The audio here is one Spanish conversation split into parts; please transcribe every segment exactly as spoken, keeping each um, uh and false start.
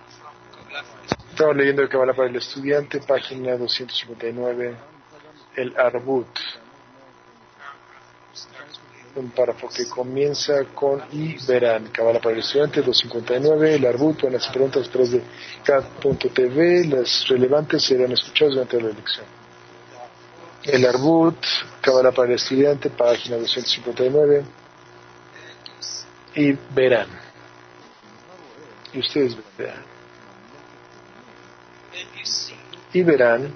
Estamos leyendo el Kabbalah para el estudiante, página doscientos cincuenta y nueve, el Arbut. Un párrafo que comienza con y verán. Kabbalah para el estudiante, doscientos cincuenta y nueve, el Arbut. Buenas preguntas después de K punto T V. Las relevantes serán escuchadas durante la lección. El Arbut, Kabbalah para el estudiante, página doscientos cincuenta y nueve, y verán. Y ustedes verán. Y verán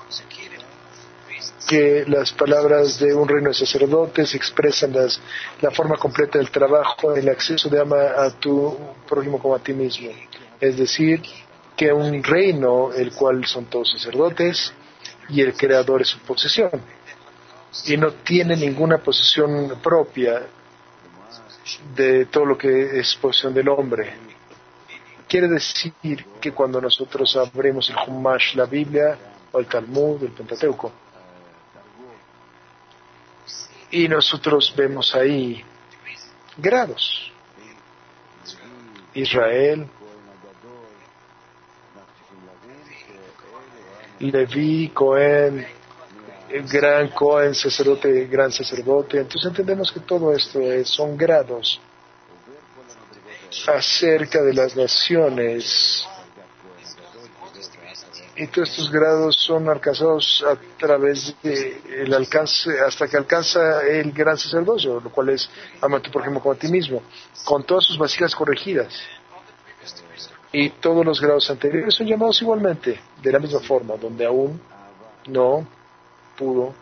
que las palabras de un reino de sacerdotes expresan las, la forma completa del trabajo, el acceso de ama a tu prójimo como a ti mismo. Es decir, que un reino, el cual son todos sacerdotes, y el creador es su posesión. Y no tiene ninguna posesión propia de todo lo que es posesión del hombre. Quiere decir que cuando nosotros abrimos el Humash, la Biblia, o el Talmud, el Pentateuco, y nosotros vemos ahí grados. Israel, Leví, Cohen, gran Cohen, sacerdote, gran sacerdote. Entonces entendemos que todo esto es, son grados acerca de las naciones, y todos estos grados son alcanzados a través del alcance, hasta que alcanza el gran sacerdocio, lo cual es ama a tu prójimo como a ti mismo, con todas sus vasijas corregidas. Y todos los grados anteriores son llamados igualmente, de la misma forma, donde aún no pudo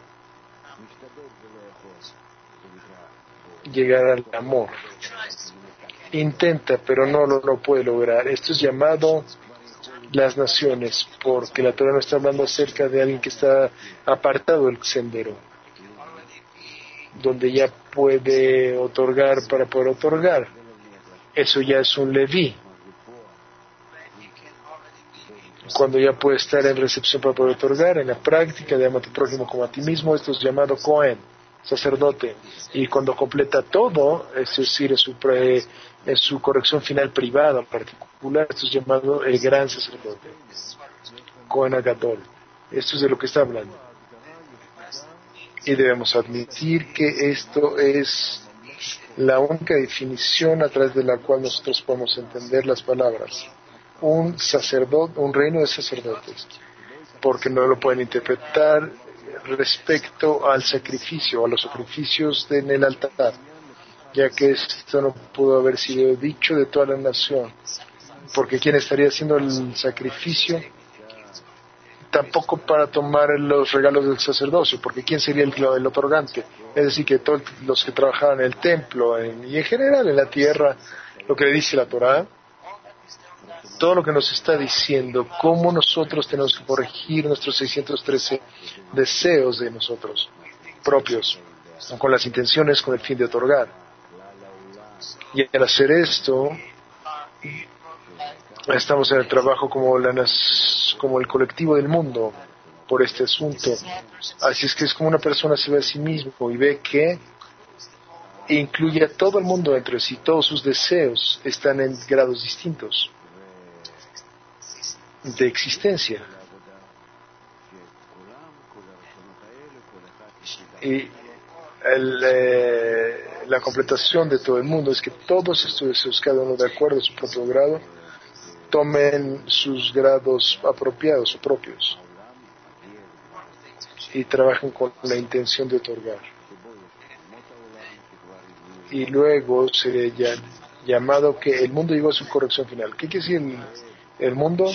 llegar al amor. Intenta, pero no lo no puede lograr. Esto es llamado las naciones, porque la Torah no está hablando acerca de alguien que está apartado del sendero, donde ya puede otorgar para poder otorgar. Eso ya es un Leví, cuando ya puede estar en recepción para poder otorgar. En la práctica de ama a tu prójimo como a ti mismo, esto es llamado Cohen, sacerdote, y cuando completa todo, es decir, en su, pre, en su corrección final privada en particular, esto es llamado el gran sacerdote, Cohen Agadol. Esto es de lo que está hablando, y debemos admitir que esto es la única definición a través de la cual nosotros podemos entender las palabras. Un sacerdote, un reino de sacerdotes, porque no lo pueden interpretar respecto al sacrificio, a los sacrificios de, en el altar, ya que esto no pudo haber sido dicho de toda la nación, porque ¿quién estaría haciendo el sacrificio? Tampoco para tomar los regalos del sacerdocio, porque ¿quién sería el, el otorgante? Es decir, que todos los que trabajaban en el templo en, y en general en la tierra, lo que le dice la Torah, todo lo que nos está diciendo, cómo nosotros tenemos que corregir nuestros seiscientos trece deseos de nosotros propios, con las intenciones, con el fin de otorgar. Y al hacer esto, estamos en el trabajo como, la, como el colectivo del mundo por este asunto. Así es que es como una persona se ve a sí mismo y ve que incluye a todo el mundo dentro de sí, todos sus deseos están en grados distintos de existencia. Y el, eh, la completación de todo el mundo es que todos estos deseos, cada uno de acuerdo a su propio grado, tomen sus grados apropiados o propios y trabajen con la intención de otorgar. Y luego sería llamado que el mundo llegó a su corrección final. ¿Qué quiere decir el, el mundo?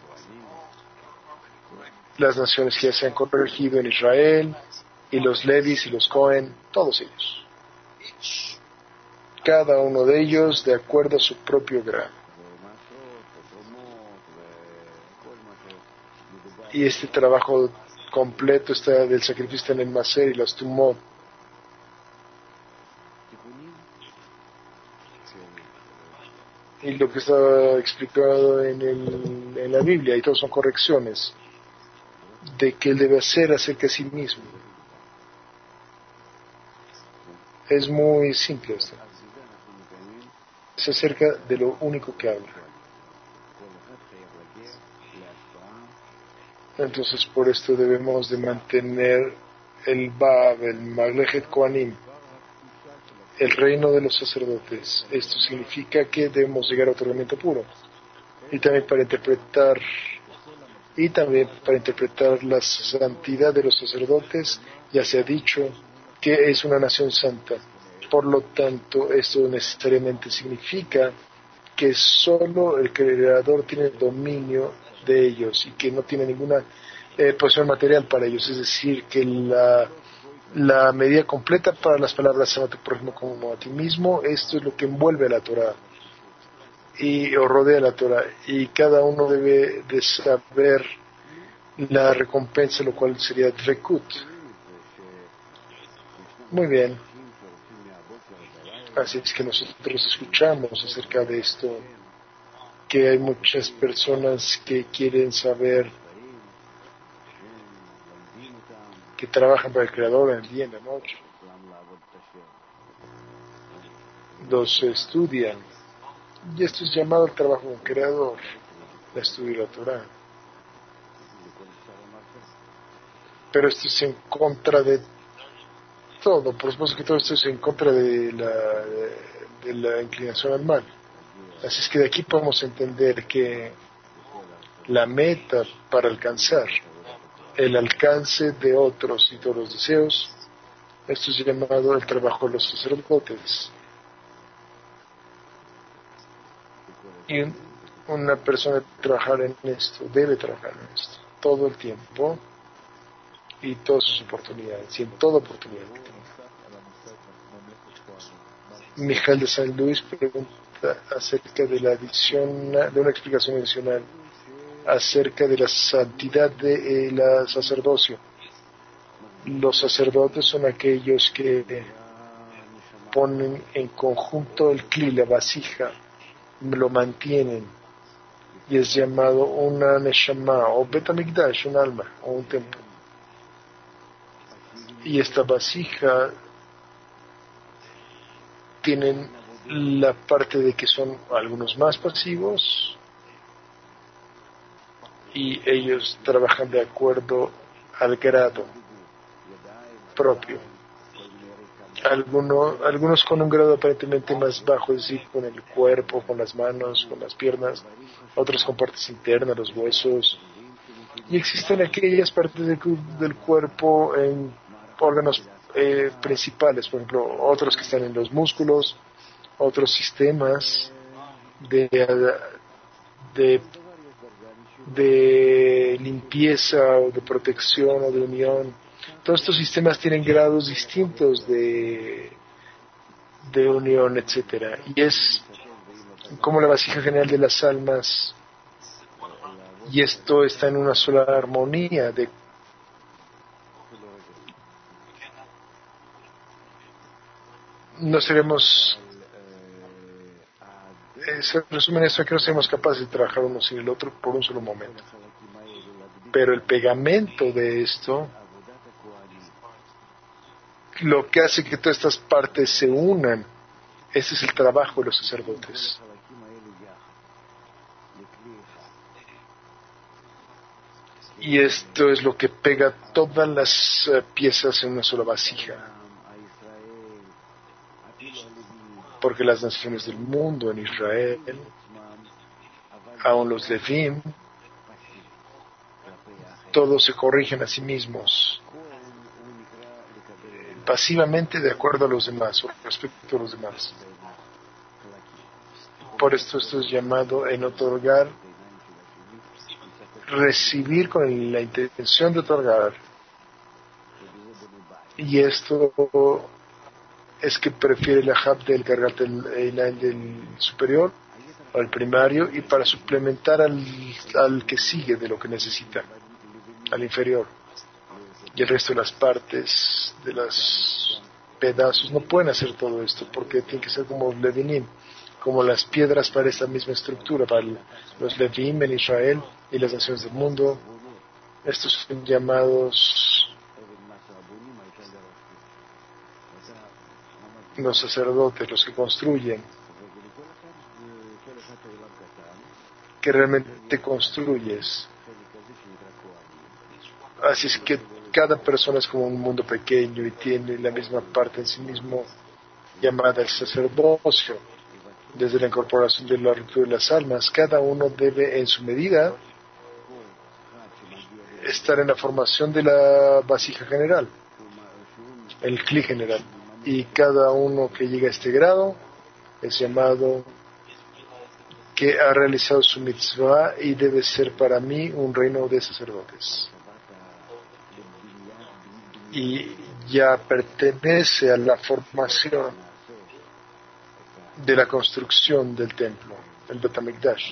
Las naciones que ya se han corregido en Israel, y los Levis y los Cohen, todos ellos. Cada uno de ellos de acuerdo a su propio grado. Y este trabajo completo está del sacrificio en el Maser y las Tumot. Y lo que está explicado en, el, en la Biblia, y todos son correcciones de que él debe hacer acerca de sí mismo. Es muy simple esto. Es acerca de lo único que habla. Entonces por esto debemos de mantener el Bab, el Maglechet Kohanim, el reino de los sacerdotes. Esto significa que debemos llegar a otorgamiento puro. Y también para interpretar y también para interpretar la santidad de los sacerdotes, ya se ha dicho que es una nación santa. Por lo tanto, esto necesariamente significa que solo el Creador tiene dominio de ellos y que no tiene ninguna eh, posesión material para ellos. Es decir, que la, la medida completa para las palabras ama a tu prójimo como a ti mismo, esto es lo que envuelve a la Torah y o rodea la Torah, y cada uno debe de saber la recompensa, lo cual sería Dvekut. Muy bien. Así es que nosotros escuchamos acerca de esto, que hay muchas personas que quieren saber, que trabajan para el Creador en el día y en la noche. Los estudian. Y esto es llamado el trabajo del Creador, el estudio de la Torah. Pero esto es en contra de todo, por supuesto que todo esto es en contra de la, de, de la inclinación al mal. Así es que de aquí podemos entender que la meta para alcanzar el alcance de otros y todos los deseos, esto es llamado el trabajo de los sacerdotes. Y una persona debe trabajar en esto, debe trabajar en esto todo el tiempo y todas sus oportunidades, y en toda oportunidad que tenga. Mijael de San Luis pregunta acerca de la adición, de una explicación adicional acerca de la santidad de eh, la sacerdocio. Los sacerdotes son aquellos que ponen en conjunto el kli, la vasija, lo mantienen, y es llamado una neshama o bet hamikdash, un alma o un templo. Y esta vasija tienen la parte de que son algunos más pasivos y ellos trabajan de acuerdo al grado propio. Algunos, algunos con un grado aparentemente más bajo, es decir, con el cuerpo, con las manos, con las piernas, otros con partes internas, los huesos. Y existen aquellas partes del, del cuerpo en órganos eh, principales, por ejemplo, otros que están en los músculos, otros sistemas de, de, de limpieza o de protección o de unión. Todos estos sistemas tienen grados distintos de, de unión, etcétera. Y es como la vasija general de las almas, y esto está en una sola armonía de no seremos eh, se resume en esto, que no seremos capaces de trabajar uno sin el otro por un solo momento, pero el pegamento de esto, lo que hace que todas estas partes se unan, ese es el trabajo de los sacerdotes. Y esto es lo que pega todas las uh, piezas en una sola vasija. Porque las naciones del mundo, en Israel, aun los Levim, todos se corrigen a sí mismos, pasivamente de acuerdo a los demás, o respecto a los demás. Por esto esto es llamado en otorgar, recibir con la intención de otorgar. Y esto es que prefiere la hab del cargarte el, el, del superior al primario, y para suplementar al, al que sigue de lo que necesita, al inferior. Y el resto de las partes, de los pedazos, no pueden hacer todo esto, porque tiene que ser como Levinim, como las piedras para esta misma estructura, para los Levim en Israel y las naciones del mundo. Estos son llamados los sacerdotes, los que construyen, que realmente construyes. Así es que cada persona es como un mundo pequeño y tiene la misma parte en sí mismo llamada el sacerdocio. Desde la incorporación de la ruptura de las almas, cada uno debe en su medida estar en la formación de la vasija general, el cli general. Y cada uno que llega a este grado es llamado que ha realizado su mitzvah y debe ser para mí un reino de sacerdotes. Y ya pertenece a la formación de la construcción del templo, el Bet HaMikdash.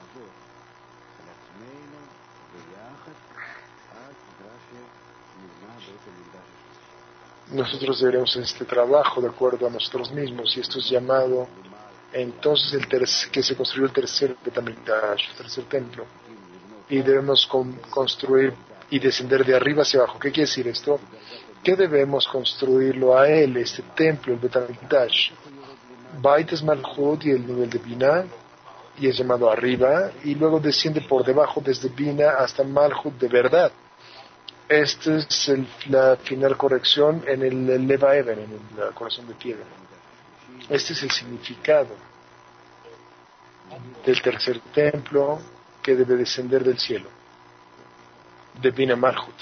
Nosotros deberemos hacer este trabajo de acuerdo a nosotros mismos, y esto es llamado entonces el tercer, que se construyó el tercer Bet HaMikdash, el tercer templo, y debemos con, construir y descender de arriba hacia abajo. ¿Qué quiere decir esto? Que debemos construirlo a él, este templo, el Bet HaMikdash. Bait es Malchut y el nivel de Binah, y es llamado arriba, y luego desciende por debajo desde Binah hasta Malchut de verdad. Esta es el, la final corrección en el Leva Even, en el corazón de piedra. Este es el significado del tercer templo que debe descender del cielo, de Binah Malchut.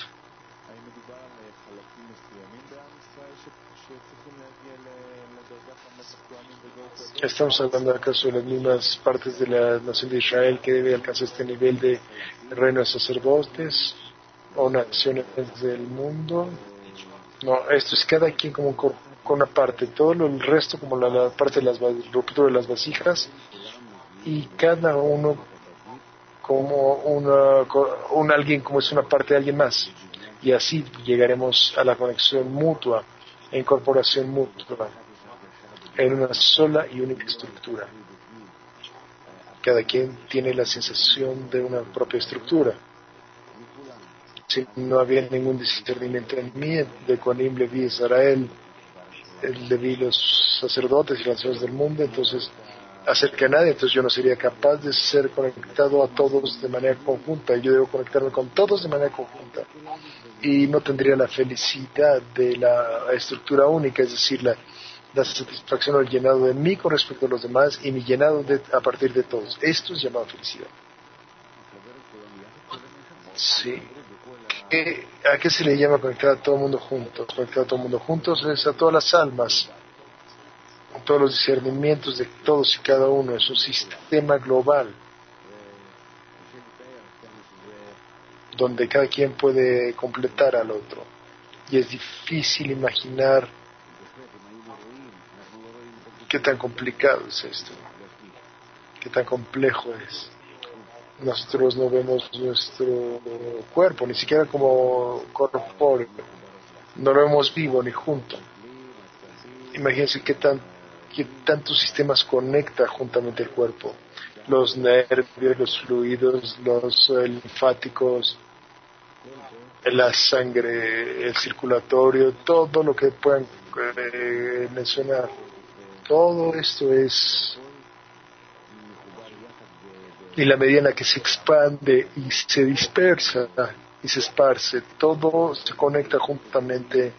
¿Estamos hablando acaso de las mismas partes de la nación de Israel que debe alcanzar este nivel de reino de sacerdotes o naciones del mundo? No, esto es cada quien como con una parte, todo lo, el resto como la, la parte de las ruptura de las vasijas, y cada uno como una, un alguien como es una parte de alguien más, y así llegaremos a la conexión mutua e incorporación mutua en una sola y única estructura. Cada quien tiene la sensación de una propia estructura. Si no había ningún discernimiento en mí, de Kohanim, Leví, Israel, el Leví, los sacerdotes y las naciones del mundo, entonces acerca a nadie, entonces yo no sería capaz de ser conectado a todos de manera conjunta. Yo debo conectarme con todos de manera conjunta, y no tendría la felicidad de la estructura única, es decir, la, la satisfacción o el llenado de mí con respecto a los demás, y mi llenado de, a partir de todos. Esto es llamado felicidad. Sí. ¿Qué, ¿A qué se le llama conectar a todo el mundo juntos? Conectar a todo el mundo juntos es a todas las almas, a todos los discernimientos de todos y cada uno. Es un sistema global donde cada quien puede completar al otro, y es difícil imaginar qué tan complicado es esto, qué tan complejo es. Nosotros no vemos nuestro cuerpo, ni siquiera como corpóreo, no lo vemos vivo ni junto. Imagínense qué, tan, qué tantos sistemas conecta juntamente el cuerpo, los nervios, los fluidos, los eh, linfáticos, la sangre, el circulatorio, todo lo que puedan eh, mencionar. Todo esto es, y la medida en la que se expande y se dispersa y se esparce, todo se conecta juntamente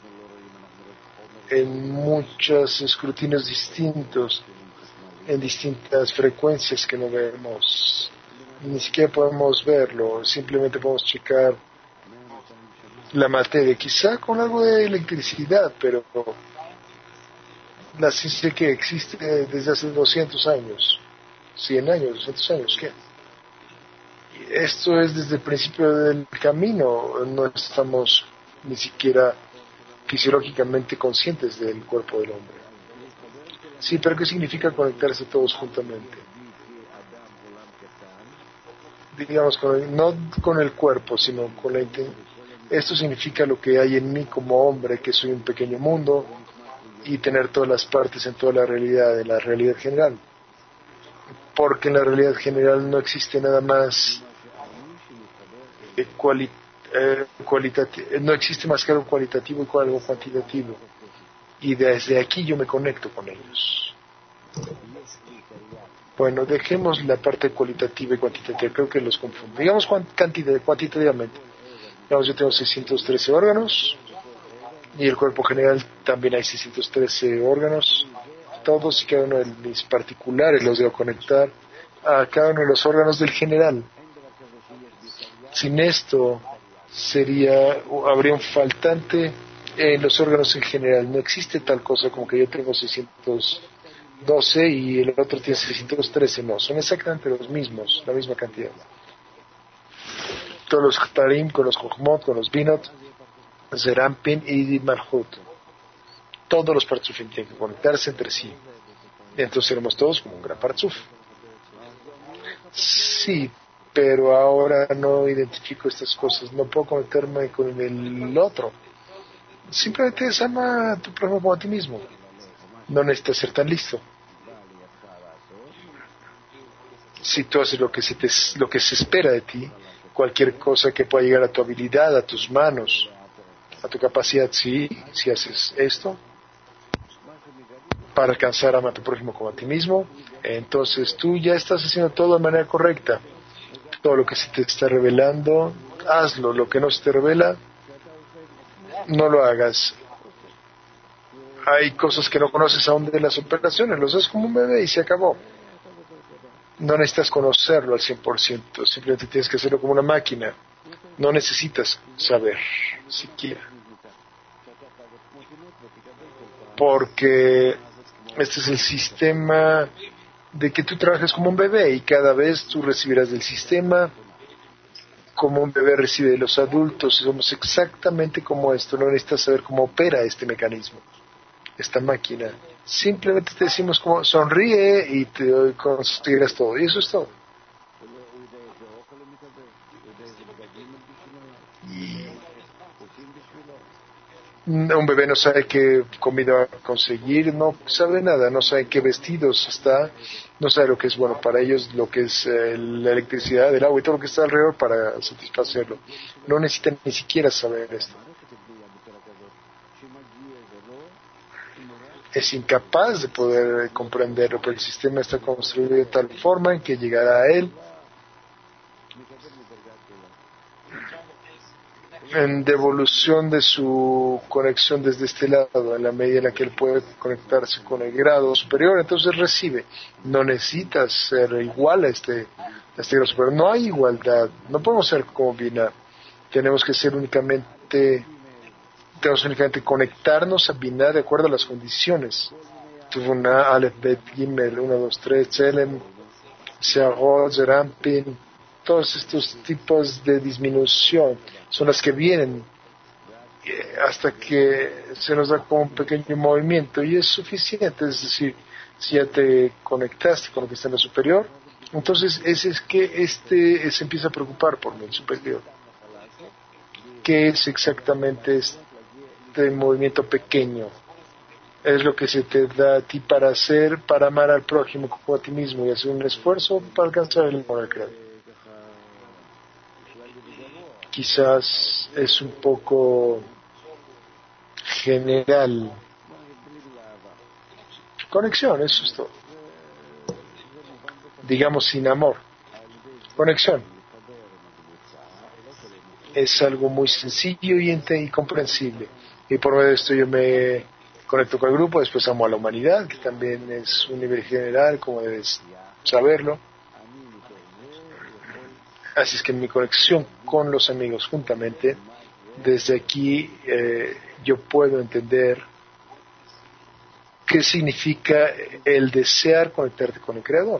en muchos escrutinios distintos, en distintas frecuencias que no vemos, ni siquiera podemos verlo, simplemente podemos checar la materia, quizá con algo de electricidad, pero la ciencia que existe desde hace doscientos años, cien años, doscientos años, ¿qué? Esto es desde el principio del camino, no estamos ni siquiera fisiológicamente conscientes del cuerpo del hombre. Sí, pero ¿qué significa conectarse todos juntamente? Digamos, con el, no con el cuerpo, sino con la intención. Esto significa lo que hay en mí como hombre, que soy un pequeño mundo, y tener todas las partes en toda la realidad, en la realidad general. Porque en la realidad general no existe nada más eh, cuali, eh, cualitativo, no existe más que algo cualitativo y algo cuantitativo. Y desde aquí yo me conecto con ellos. Bueno, dejemos la parte cualitativa y cuantitativa, creo que los confundo. Digamos cantidad, cuantitativamente. Digamos, yo tengo seiscientos trece órganos y el cuerpo general también hay seiscientos trece órganos. Todos y cada uno de mis particulares los debo conectar a cada uno de los órganos del general. Sin esto sería, habría un faltante en los órganos en general. No existe tal cosa como que yo tengo seiscientos doce y el otro tiene seiscientos trece. No, son exactamente los mismos, la misma cantidad. Todos los Tarim con los Jochmot, con los Binot, Zerampin y Malhut. Todos los Partzufim tienen que conectarse entre sí. Y entonces seremos todos como un gran Partzuf. Sí, pero ahora no identifico estas cosas. No puedo conectarme con el otro. Simplemente desama a tu prójimo como a ti mismo. No necesitas ser tan listo. Si tú haces lo que se te, lo que se espera de ti, cualquier cosa que pueda llegar a tu habilidad, a tus manos, a tu capacidad, sí, si haces esto para alcanzar a amar a tu prójimo como a ti mismo, entonces tú ya estás haciendo todo de manera correcta. Todo lo que se te está revelando, hazlo. Lo que no se te revela, no lo hagas. Hay cosas que no conoces aún de las operaciones, los haces como un bebé y se acabó. No necesitas conocerlo al cien por ciento, simplemente tienes que hacerlo como una máquina. No necesitas saber siquiera. Porque este es el sistema de que tú trabajes como un bebé y cada vez tú recibirás del sistema como un bebé recibe de los adultos. Somos exactamente como esto. No necesitas saber cómo opera este mecanismo, esta máquina. Simplemente te decimos como sonríe y te conseguirás todo. Y eso es todo. Y un bebé no sabe qué comida conseguir, no sabe nada, no sabe qué vestidos está, no sabe lo que es bueno para ellos, lo que es eh, la electricidad, el agua y todo lo que está alrededor para satisfacerlo. No necesitan ni siquiera saber esto. Es incapaz de poder comprenderlo, pero el sistema está construido de tal forma en que llegará a él en devolución de su conexión desde este lado, en la medida en la que él puede conectarse con el grado superior, entonces recibe. No necesitas ser igual a este, a este grado superior. No hay igualdad, no podemos ser como Binah. Tenemos que ser únicamente, tenemos únicamente conectarnos a Binah de acuerdo a las condiciones. Tuvuna, Aleph, Bet, Gimel, uno, dos, tres, Tselem, Seahot, Zerampin. Todos estos tipos de disminución son las que vienen hasta que se nos da como un pequeño movimiento y es suficiente. Es decir, si ya te conectaste con lo que está en lo superior, entonces ese es que este se empieza a preocupar por el superior. ¿Qué es exactamente este movimiento pequeño? Es lo que se te da a ti para hacer, para amar al prójimo como a ti mismo y hacer un esfuerzo para alcanzar el amor al Creador. Quizás es un poco general. Conexión, eso es todo. Digamos sin amor. Conexión. Es algo muy sencillo y, ente- y comprensible. Y por medio de esto yo me conecto con el grupo, después amo a la humanidad, que también es un nivel general, como debes saberlo. Así es que mi conexión con los amigos juntamente, desde aquí eh, yo puedo entender qué significa el desear conectarte con el Creador.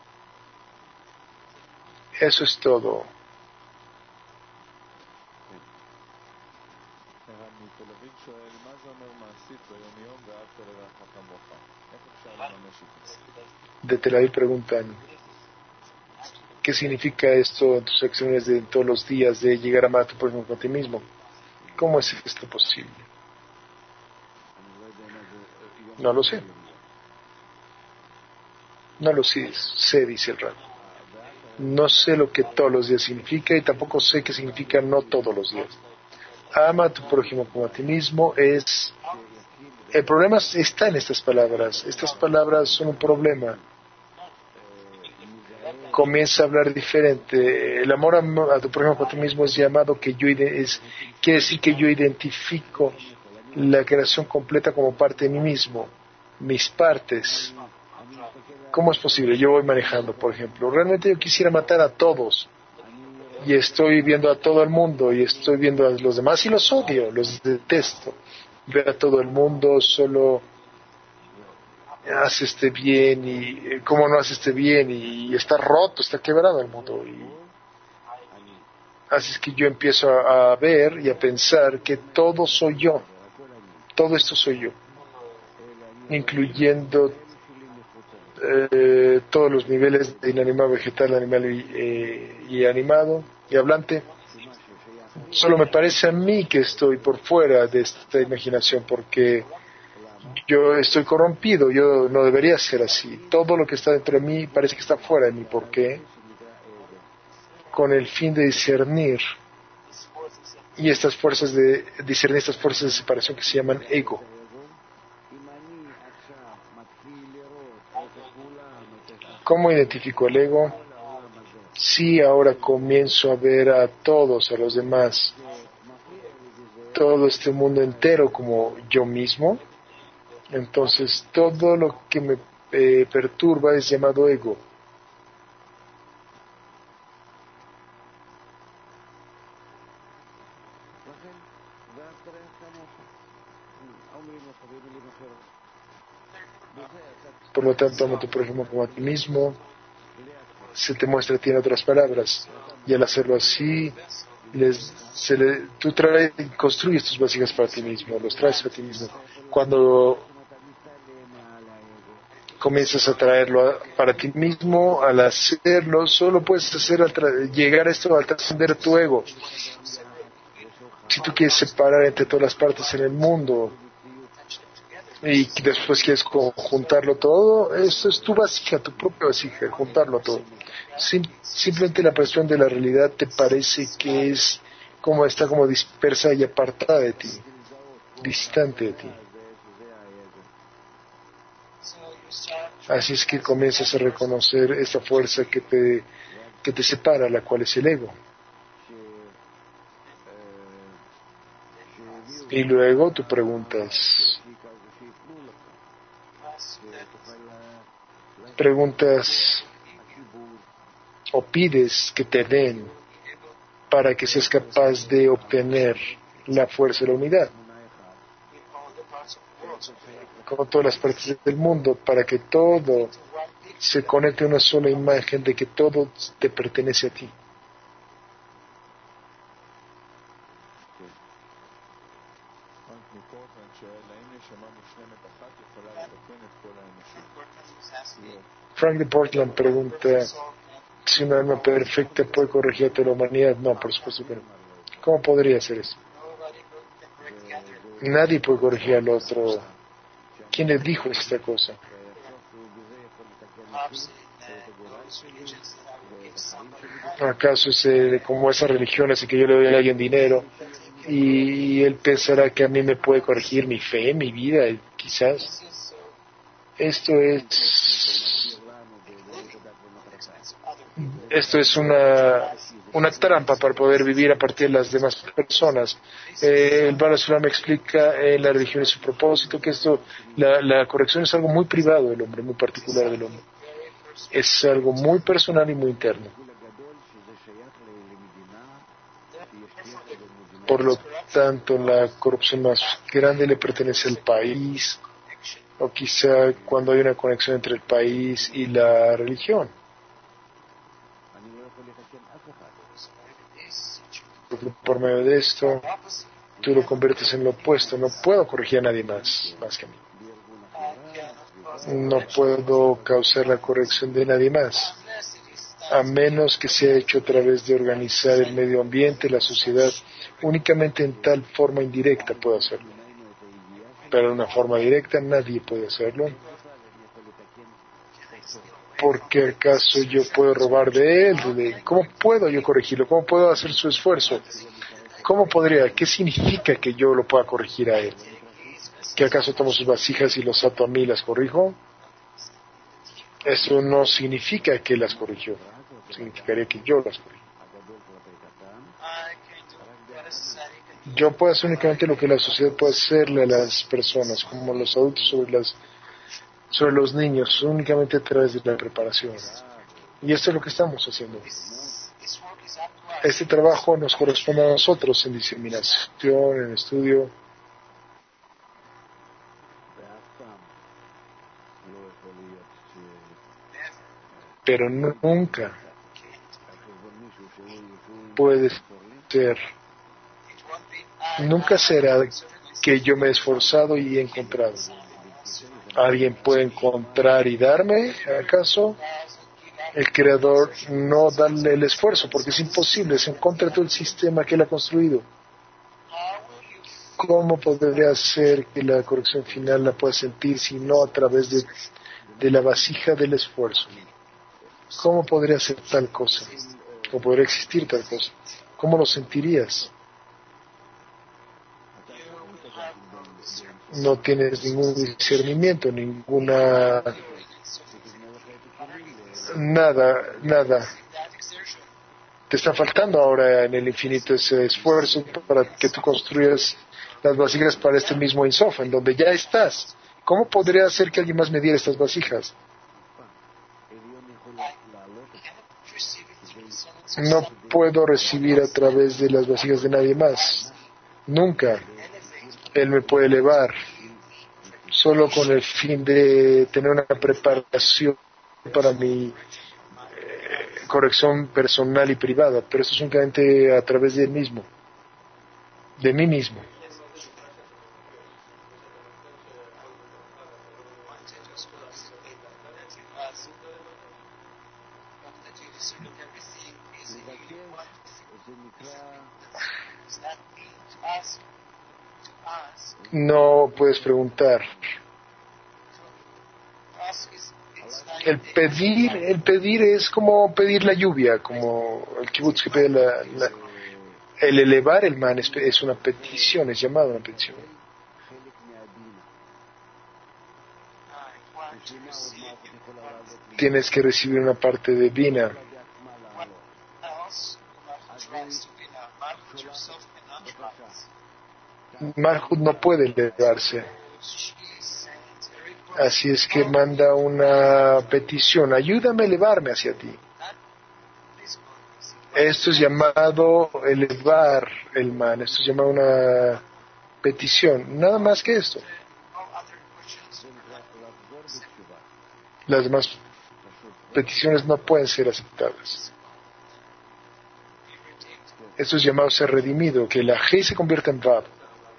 Eso es todo. De Tel Aviv preguntan, ¿qué significa esto en tus acciones de todos los días de llegar a amar a tu prójimo como a ti mismo? ¿Cómo es esto posible? No lo sé. No lo sé, sé, dice el Rab. No sé lo que todos los días significa y tampoco sé qué significa no todos los días. Ama a tu prójimo como a ti mismo es... El problema está en estas palabras. Estas palabras son un problema. comienza a hablar diferente. El amor a, a tu prójimo por ti mismo es llamado que yo ide- es, quiere decir que yo identifico la creación completa como parte de mí mismo, mis partes. ¿Cómo es posible? Yo voy manejando, por ejemplo. Realmente yo quisiera matar a todos. Y estoy viendo a todo el mundo. Y estoy viendo a los demás y los odio, los detesto. Veo a todo el mundo, solo hace este bien. Y eh, cómo no hace este bien. Y está roto, está quebrado el mundo. Y así es que yo empiezo a, a ver y a pensar que todo soy yo. Todo esto soy yo. Incluyendo Eh, todos los niveles de inanimado, vegetal, animal y, eh, y animado y hablante. Solo me parece a mí que estoy por fuera de esta imaginación porque yo estoy corrompido, yo no debería ser así. Todo lo que está dentro de mí parece que está fuera de mí. ¿Por qué? Con el fin de discernir y estas fuerzas de discernir estas fuerzas de separación que se llaman ego. ¿Cómo identifico el ego? Si ahora comienzo a ver a todos, a los demás, todo este mundo entero como yo mismo, entonces todo lo que me eh, perturba es llamado ego. Por lo tanto, amo a tu prójimo como a ti mismo. Se te muestra a ti en otras palabras. Y al hacerlo así, les, se le, tú traes, construyes tus vasijas para ti mismo, los traes para ti mismo. Cuando comienzas a traerlo a, para ti mismo, al hacerlo, solo puedes hacer al tra- llegar a esto al trascender tu ego. Si tú quieres separar entre todas las partes en el mundo, y después quieres juntarlo todo, eso es tu vasija, tu propia vasija, juntarlo todo. Sim- simplemente la percepción de la realidad te parece que es como está como dispersa y apartada de ti, distante de ti. Así es que comienzas a reconocer esta fuerza que te, que te separa, la cual es el ego. Y luego tú preguntas, preguntas o pides que te den para que seas capaz de obtener la fuerza de la unidad con todas las partes del mundo, para que todo se conecte a una sola imagen de que todo te pertenece a ti. Frank de Portland pregunta si una alma perfecta puede corregir a toda la humanidad. No, por supuesto que no. ¿Cómo podría hacer eso? Nadie puede corregir al otro. ¿Quién le dijo esta cosa? ¿Acaso es eh, como esa religión así que yo le doy a alguien dinero y él pensará que a mí me puede corregir mi fe, mi vida, quizás? Esto es esto es una una trampa para poder vivir a partir de las demás personas. Eh, el Bala Sula me explica en la religión y su propósito que esto, la, la corrección es algo muy privado del hombre, muy particular del hombre. Es algo muy personal y muy interno. Por lo tanto, la corrupción más grande le pertenece al país, o quizá cuando hay una conexión entre el país y la religión. Porque por medio de esto, tú lo conviertes en lo opuesto. No puedo corregir a nadie más, más que a mí. No puedo causar la corrección de nadie más, a menos que sea hecho a través de organizar el medio ambiente, la sociedad. Únicamente en tal forma indirecta puedo hacerlo. Pero de una forma directa nadie puede hacerlo. ¿Por qué acaso yo puedo robar de él? ¿Cómo puedo yo corregirlo? ¿Cómo puedo hacer su esfuerzo? ¿Cómo podría? ¿Qué significa que yo lo pueda corregir a él? ¿Que acaso tomo sus vasijas y los ato a mí y las corrijo? Eso no significa que las corrigió. significaría que yo las corrijo. Yo puedo hacer únicamente lo que la sociedad puede hacerle a las personas, como los adultos sobre las sobre los niños, únicamente a través de la preparación. Y esto es lo que estamos haciendo. Este trabajo nos corresponde a nosotros en diseminación, en estudio. Pero nunca puede ser, nunca será que yo me he esforzado y he encontrado. ¿Alguien puede encontrar y darme, acaso? El Creador no darle el esfuerzo, porque es imposible, es en contra de todo el sistema que Él ha construido. ¿Cómo podría ser que la corrección final la pueda sentir si no a través de, de la vasija del esfuerzo? ¿Cómo podría ser tal cosa? ¿Cómo podría existir tal cosa? ¿Cómo lo sentirías? No tienes ningún discernimiento, ninguna... Nada, nada. Te está faltando ahora en el infinito ese esfuerzo para que tú construyas las vasijas para este mismo Ensof, en donde ya estás. ¿Cómo podría hacer que alguien más me diera estas vasijas? No puedo recibir a través de las vasijas de nadie más. Nunca. Él me puede elevar solo con el fin de tener una preparación para mi eh, corrección personal y privada, pero esto es únicamente a través de él mismo, de mí mismo. No puedes preguntar. El pedir, el pedir es como pedir la lluvia, como el kibutz que pide la, la, el elevar el man es, es una petición, es llamado una petición. Tienes que recibir una parte de Bina. Malhut no puede elevarse. Así es que manda una petición, ayúdame a elevarme hacia ti. Esto es llamado elevar el man, esto es llamado una petición, nada más que esto. Las demás peticiones no pueden ser aceptadas. Esto es llamado ser redimido, que la G se convierta en Vav.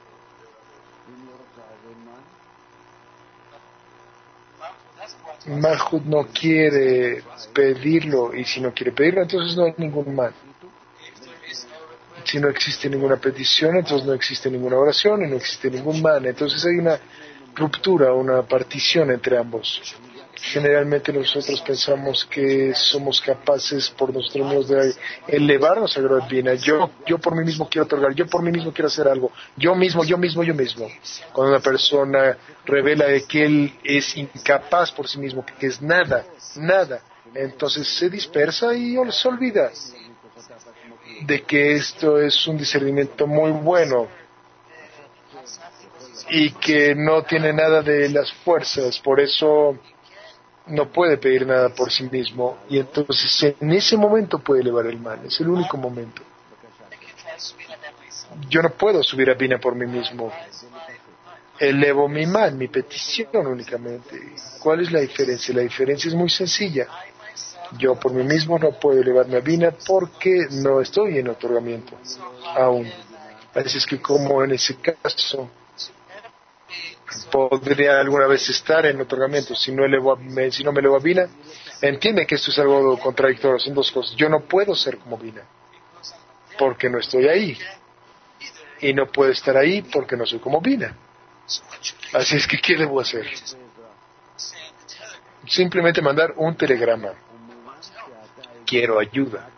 Malhut no quiere pedirlo, y si no quiere pedirlo, entonces no hay ningún mal. Si no existe ninguna petición, entonces no existe ninguna oración y no existe ningún mal. Entonces hay una ruptura, una partición entre ambos. Generalmente nosotros pensamos que somos capaces por nosotros mismos de elevarnos a la divina. Yo, yo por mí mismo quiero otorgar, yo por mí mismo quiero hacer algo. Yo mismo, yo mismo, yo mismo. Cuando una persona revela de que él es incapaz por sí mismo, que es nada, nada, entonces se dispersa y se olvida de que esto es un discernimiento muy bueno y que no tiene nada de las fuerzas, por eso no puede pedir nada por sí mismo, y entonces en ese momento puede elevar el man, es el único momento. Yo no puedo subir a Bina por mí mismo, elevo mi man, mi petición únicamente. ¿Cuál es la diferencia? La diferencia es muy sencilla. Yo por mí mismo no puedo elevarme a Bina porque no estoy en otorgamiento aún. Así es que como en ese caso podría alguna vez estar en otorgamiento si no elevo a, si no me elevo a Bina, entiende que esto es algo contradictorio, son dos cosas. Yo no puedo ser como Bina porque no estoy ahí, y no puedo estar ahí porque no soy como Bina. Así es que ¿qué debo hacer? Simplemente mandar un telegrama: quiero ayuda.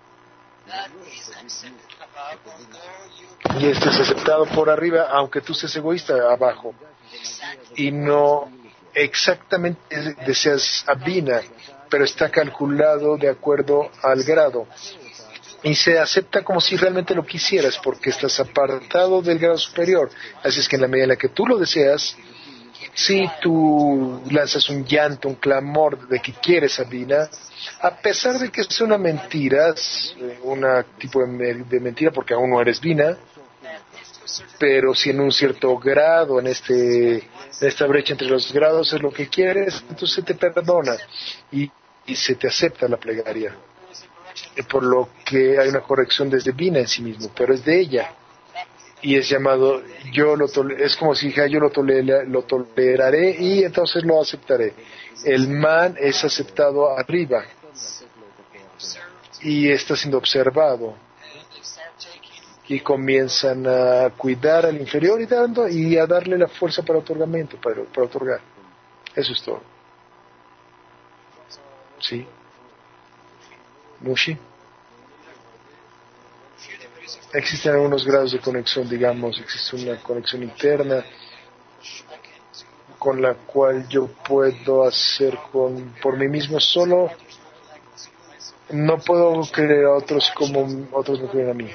Y esto es aceptado por arriba, aunque tú seas egoísta abajo y no exactamente deseas a Bina, pero está calculado de acuerdo al grado. Y se acepta como si realmente lo quisieras, porque estás apartado del grado superior. Así es que en la medida en la que tú lo deseas, si tú lanzas un llanto, un clamor de que quieres a Bina, a pesar de que es una mentira, es un tipo de, de mentira porque aún no eres Bina, pero si en un cierto grado, en este en esta brecha entre los grados es lo que quieres, entonces se te perdona y, y se te acepta la plegaria. Por lo que hay una corrección desde Bina en sí mismo, pero es de ella. Y es llamado, yo lo tole- es como si dijera, yo lo, tolera- lo toleraré y entonces lo aceptaré. El man es aceptado arriba y está siendo observado. Y comienzan a cuidar al inferior y dando y a darle la fuerza para otorgamiento, para, para otorgar. Eso es todo. ¿Sí? Mushi. Existen algunos grados de conexión, digamos, existe una conexión interna con la cual yo puedo hacer con por mí mismo solo. No puedo creer a otros como otros me creen a mí.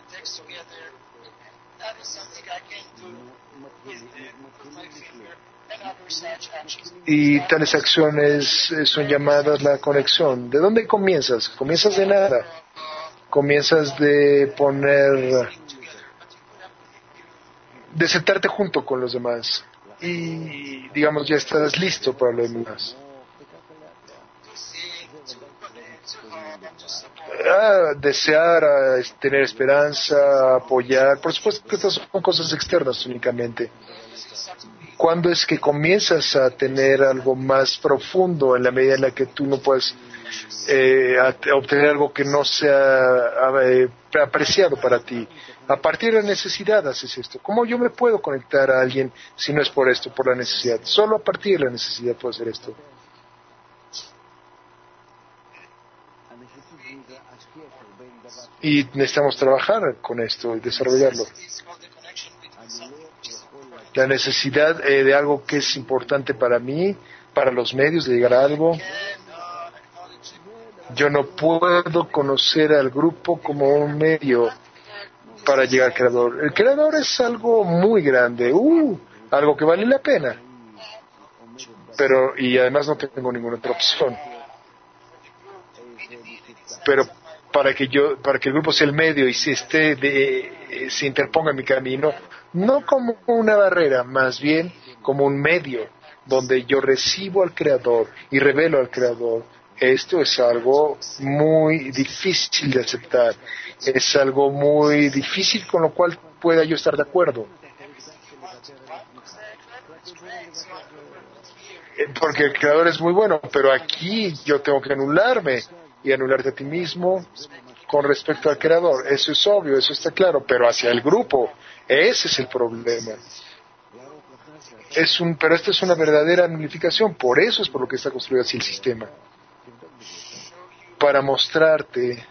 Y tales acciones eh, son llamadas la conexión. ¿De dónde comienzas? Comienzas de nada. Comienzas de poner, de sentarte junto con los demás. Y, digamos, ya estás listo para lo demás. Ah, desear, ah, tener esperanza, apoyar. Por supuesto que estas son cosas externas únicamente. ¿Cuándo es que comienzas a tener algo más profundo en la medida en la que tú no puedes eh, a- obtener algo que no sea eh, apreciado para ti? A partir de la necesidad haces esto. ¿Cómo yo me puedo conectar a alguien si no es por esto, por la necesidad? Solo a partir de la necesidad puedo hacer esto. Y necesitamos trabajar con esto y desarrollarlo. La necesidad eh, de algo que es importante para mí, para los medios, de llegar a algo. Yo no puedo conocer al grupo como un medio para llegar al creador. El creador es algo muy grande, uh, algo que vale la pena. Pero, y además no tengo ninguna otra opción. Pero para que yo, para que el grupo sea el medio y se esté de, se interponga en mi camino, no como una barrera, más bien como un medio donde yo recibo al creador y revelo al creador. Esto es algo muy difícil de aceptar, es algo muy difícil con lo cual pueda yo estar de acuerdo. Eh, Porque el creador es muy bueno, pero aquí yo tengo que anularme y anularte a ti mismo con respecto al creador. Eso es obvio, eso está claro, pero hacia el grupo, ese es el problema. Es un, pero esta es una verdadera nulificación, por eso es por lo que está construido así el sistema. Para mostrarte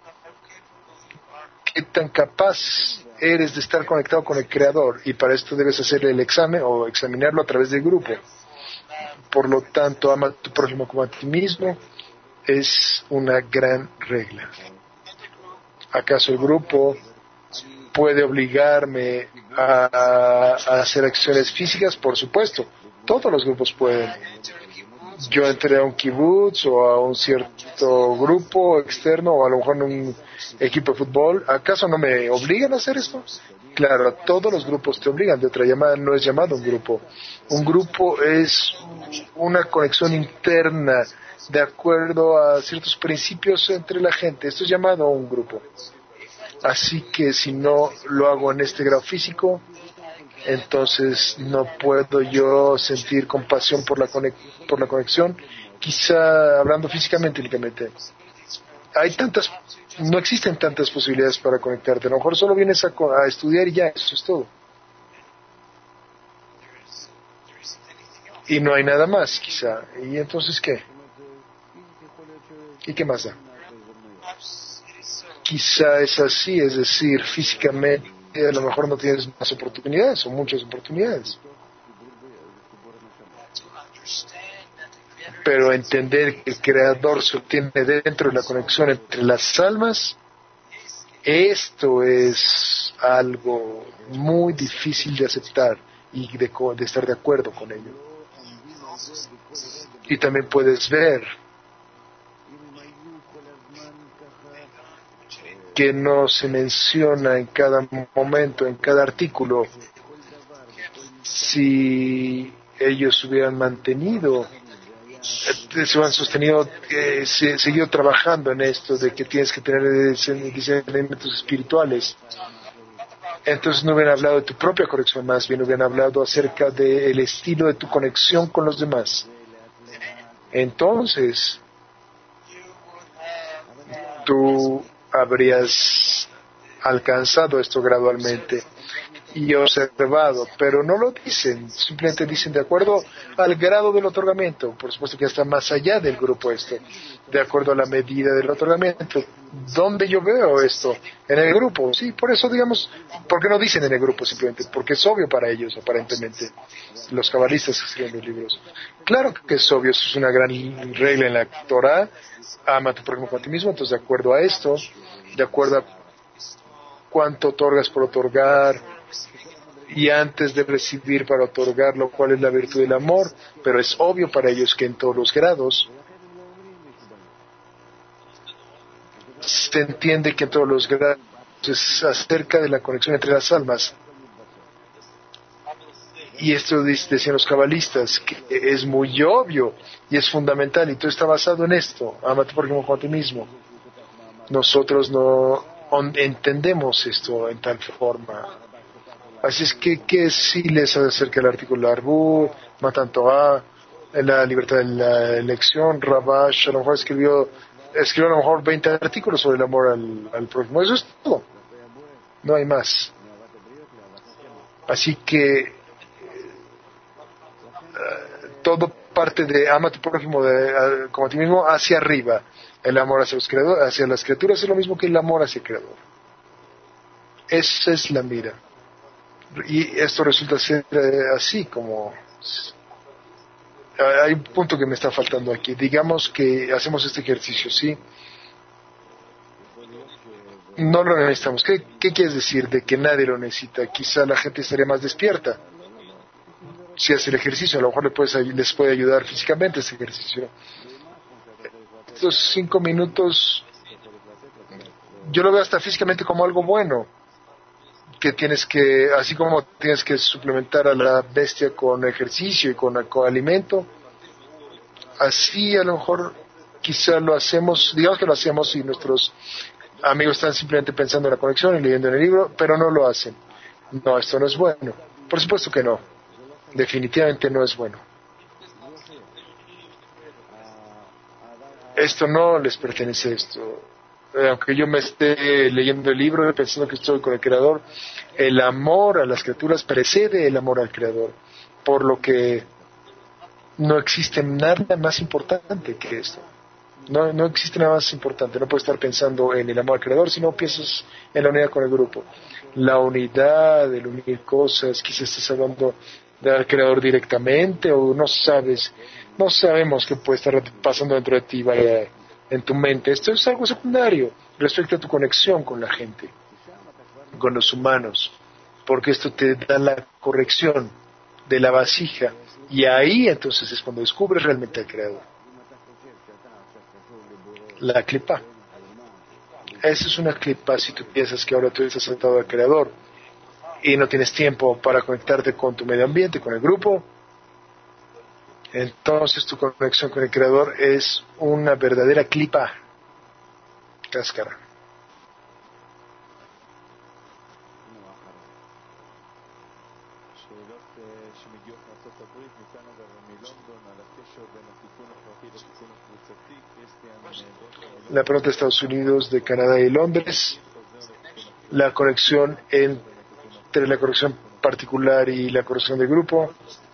qué tan capaz eres de estar conectado con el creador, y para esto debes hacerle el examen o examinarlo a través del grupo. Por lo tanto, ama a tu prójimo como a ti mismo es una gran regla. ¿Acaso el grupo puede obligarme a, a hacer acciones físicas? Por supuesto, todos los grupos pueden. Yo entré a un kibutz o a un cierto grupo externo o a lo mejor en un equipo de fútbol. ¿Acaso no me obligan a hacer esto? Claro, todos los grupos te obligan. De otra llamada no es llamado un grupo. Un grupo es una conexión interna de acuerdo a ciertos principios entre la gente. Esto es llamado un grupo. Así que si no lo hago en este grado físico, entonces no puedo yo sentir compasión por la, conex- por la conexión, quizá hablando físicamente únicamente. Hay tantas, no existen tantas posibilidades para conectarte. A lo mejor solo vienes a, co- a estudiar y ya, eso es todo. Y no hay nada más, quizá. ¿Y entonces qué? ¿Y qué más da? Quizá es así, es decir, físicamente a lo mejor no tienes más oportunidades o muchas oportunidades. pero entender que el Creador se obtiene dentro de la conexión entre las almas, esto es algo muy difícil de aceptar y de, de estar de acuerdo con ello. Y también puedes ver que no se menciona en cada momento, en cada artículo, si ellos hubieran mantenido, se hubieran sostenido, eh, se, seguido trabajando en esto de que tienes que tener discernimientos espirituales. Entonces no hubieran hablado de tu propia conexión, más bien hubieran hablado acerca del estilo de tu conexión con los demás. Entonces, tú habrías alcanzado esto gradualmente y observado, pero no lo dicen, simplemente dicen de acuerdo al grado del otorgamiento. Por supuesto que está más allá del grupo esto, de acuerdo a la medida del otorgamiento. ¿Dónde yo veo esto? En el grupo, sí, por eso digamos, ¿por qué no dicen en el grupo simplemente? Porque es obvio para ellos, aparentemente, los cabalistas que escriben los libros. Claro que es obvio, eso es una gran regla en la Torah, ama a tu prójimo como a ti mismo. Entonces, de acuerdo a esto, de acuerdo a cuánto otorgas por otorgar, y antes de recibir para otorgar, lo cual es la virtud del amor, pero es obvio para ellos que en todos los grados se entiende que en todos los grados es acerca de la conexión entre las almas. Y esto decían los cabalistas, que es muy obvio y es fundamental, y todo está basado en esto: ama a tu prójimo como a ti mismo. Nosotros no entendemos esto en tal forma. Así es que, ¿qué sí les acerca el artículo Arbu, Matan Torah, la libertad de la elección? Rabash a lo mejor escribió, escribió a lo mejor veinte artículos sobre el amor al, al prójimo. Eso es todo. No hay más. Así que uh, todo parte de ama a tu prójimo de, uh, como a ti mismo hacia arriba. El amor hacia, los creadores, hacia las criaturas es lo mismo que el amor hacia el Creador. Esa es la mira. Y esto resulta ser eh, así como... Hay un punto que me está faltando aquí. Digamos que hacemos este ejercicio, ¿sí? No lo necesitamos. ¿Qué, qué quieres decir de que nadie lo necesita? Quizá la gente estaría más despierta si hace el ejercicio. A lo mejor les, puedes, les puede ayudar físicamente este ejercicio. Estos cinco minutos yo lo veo hasta físicamente como algo bueno, que tienes que, así como tienes que suplementar a la bestia con ejercicio y con, con alimento, así a lo mejor quizá lo hacemos, digamos que lo hacemos y nuestros amigos están simplemente pensando en la conexión y leyendo en el libro, pero no lo hacen. No, esto no es bueno. Por supuesto que no. Definitivamente no es bueno. Esto no les pertenece a esto. Eh, aunque yo me esté leyendo el libro pensando que estoy con el Creador, el amor a las criaturas precede el amor al Creador, por lo que no existe nada más importante que esto. No, no existe nada más importante. No puedes estar pensando en el amor al Creador si no piensas en la unidad con el grupo. La unidad, el unir cosas, quizás estás hablando del Creador directamente o no sabes, no sabemos qué puede estar pasando dentro de ti, vaya, en tu mente. Esto es algo secundario respecto a tu conexión con la gente, con los humanos, porque esto te da la corrección de la vasija, y ahí entonces es cuando descubres realmente al Creador. La clipa. Esa es una clipa si tú piensas que ahora tú estás atado al Creador y no tienes tiempo para conectarte con tu medio ambiente, con el grupo. Entonces tu conexión con el Creador es una verdadera clipa, cáscara. La pregunta de Estados Unidos, de Canadá y Londres, la conexión entre la corrección particular y la corrección del grupo.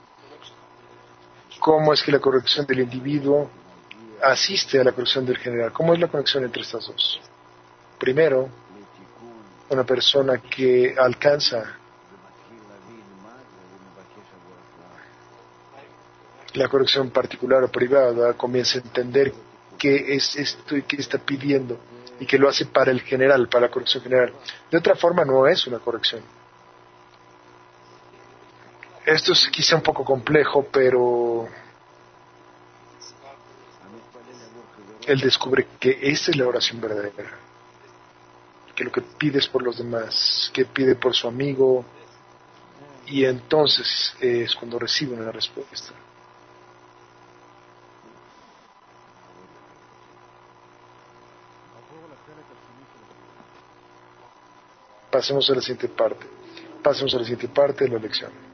¿Cómo es que la corrección del individuo asiste a la corrección del general? ¿Cómo es la conexión entre estas dos? Primero, una persona que alcanza la corrección particular o privada comienza a entender qué es esto y qué está pidiendo, y que lo hace para el general, para la corrección general. De otra forma no es una corrección. Esto es quizá un poco complejo, pero él descubre que esa es la oración verdadera, que lo que pide es por los demás, que pide por su amigo, y entonces es cuando recibe una respuesta. Pasemos a la siguiente parte. Pasemos a la siguiente parte de la lección.